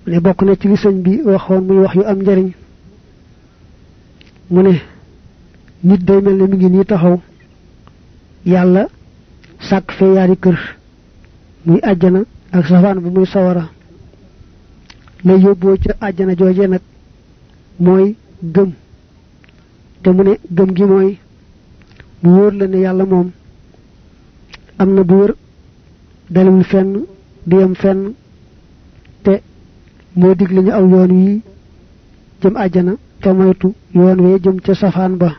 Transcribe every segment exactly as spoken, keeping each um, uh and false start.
ne bokk na ci li sëñ bi waxoon muy wax yu am njariñ mu ne nit day mel ne mi ngi nii taxaw yàlla sàkk fee yaari kër muy àjjana ak safaan bi muy sawara la yóbboo ca àjjana jooje nag mooy gëm te mu ne gëm gi mooy mu wóor la ne yàlla moom am na bu wër dalul fenn du yem fenn te moo digle ñu aw yoon wi jëm àjjana te moytu yoon wee jëm ca safaan ba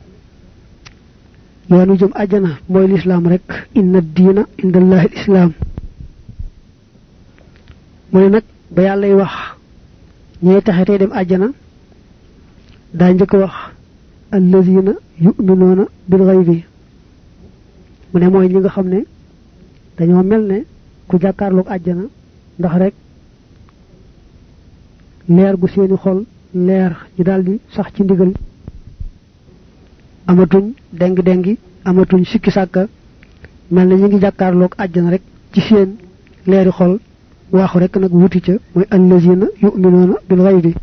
yoon wi jëm àjjana mooy lislaam rek inna diina indallahi lislaam mu ne nag ba yàllay wax ñooy taxe tey dem àjjana daa njëkk wax allazina yu'minuuna bil ghaybi mu ne mooy ñi nga xam ne dañoo mel ne ku jàkkaarloog àjjana ndax rek leer gu seeni xol leer ñu daldi sax ci ndigal amatuñ deng dengi amatuñ sikki sàkka mel ne ñi ngi jàkkaarloog àjjana rek ci seen leeri xol waaxu rek nag wuti ca mooy allazina yu'minuuna bil ghaybi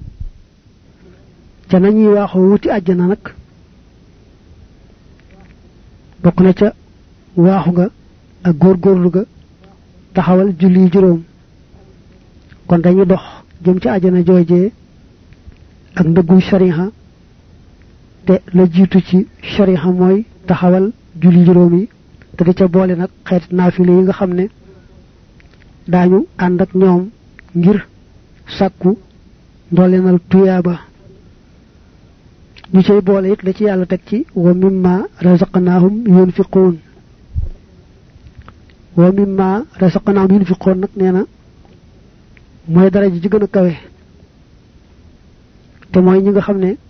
ca nañuy waaxoo wuti àjjana nag bokk na ca waaxu nga ak góorgóorlu ga taxawal julli juróom kon dañuy dox jëm ci àjjana joojee ak ndëggu shariha te la jiitu ci shariha mooy taxawal julli juróom yi te di ca boole nag xeeti naafile yi nga xam ne daañu ànd ak ñoom ngir sàkku ndoolenal tuyaaba ñu cay boole it la ci yàlla teg ci wa mimma razaqnaahum yunfiquun wa mimma razaqnaahum yunfiquun nag nee na mooy daraja ji gën a kawe te mooy ñi nga xam ne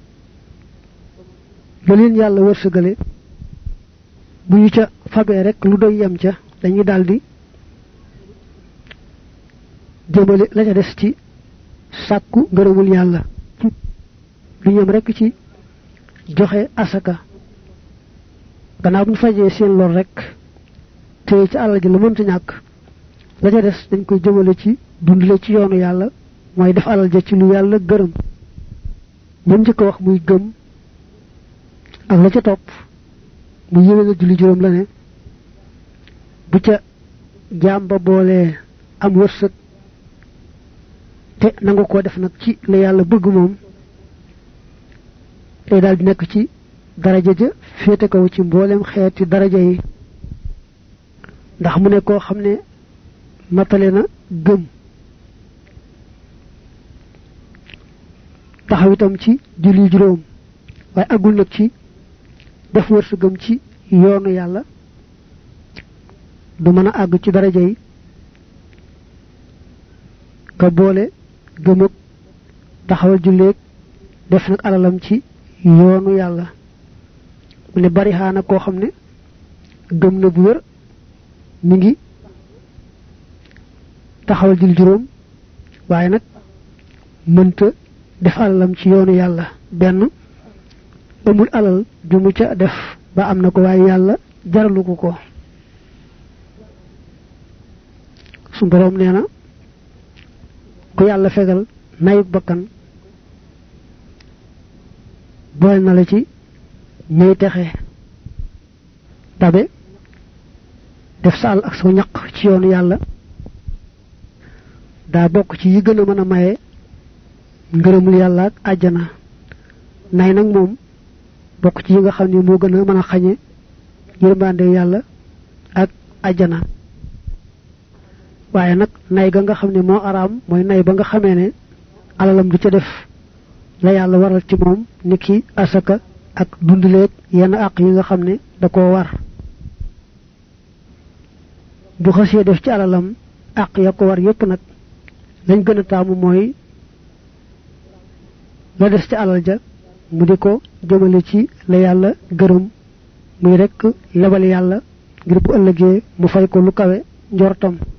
lu leen yàlla wërsëgale bu ñu ca fabee rek lu doy yem ca dañuy daldi jëmale la ca des ci sàkku ngërëmul yàlla lu yem rek ci joxe asaka gannaaw bu ñu fajee seen lor rek te ci àll ji la mënta ñàkk la ca des dañ koy jëmale ci dundale ci yoonu yàlla mooy def alal ja ci lu yàlla gërëm ñoom njëkk a wax muy gëm ak la ca topp mu yéwé na julli juróom la ne bu ca jaam ba boolee am wërsëg te nangu koo def nag ci la yàlla bëgg moom tey daal di nekk ci daraja ja féete kaw ci mboolem xeeti daraja yi ndax mu ne koo xam ne matale na gëm taxaw itam ci julli juróom waaye agul nag ci def wërsëgam ci yoonu yàlla du mën a àgg ci daraja yi ka boole gëm ak taxawal julleeg def nag alalam ci yoonu yàlla mu ne bari xaana koo xam ne gëm na bu wér mi ngi taxawal julli juróom waaye nag mënta def alalam ci yoonu yàlla benn amul alal ju mu ca def ba am na ko waaye yàlla jaralu ko ko su boroom nee na ku yàlla fegal nayuk bakkan boole na la ci ñuy texe tabe def sa àll ak sa ñaq ci yoonu yàlla daa bokk ci yi gën a mën a maye ngërëmul yàlla ak àjjana nay nag moom bokk ci yi nga xam ne moo gën a mën a xañe yërmande yàlla ak àjjana waaye nag nay ga nga xam ne moo araam mooy nay ba nga xamee ne alalam du ca def la yàlla waral ci moom niki asaka ak dunduleeg yenn àq yi nga xam ne da koo war bu xasee def ci alalam àq ya ko war yépp nag lañ gën a taamu mooy la des ci alal ja mu di ko jëmale ci la yàlla gërëm muy rekk lebal yàlla ngir bu ëllëgee mu fay ko lu kawe njortam